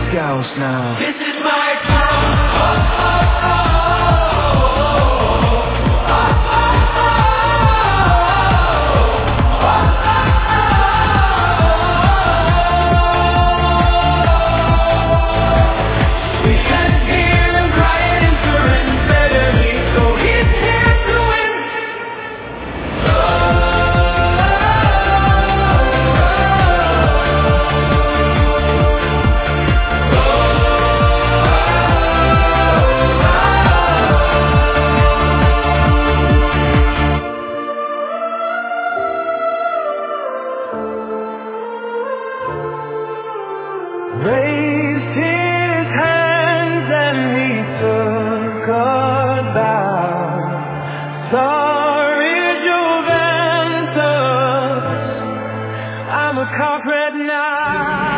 Ghost now. This is my town. Oh, oh, oh, oh, we can hear him crying and surrender steadily, so he's here to win. Raised his hands and he took a bow. Sorry, Juventus, I'm a corporate now.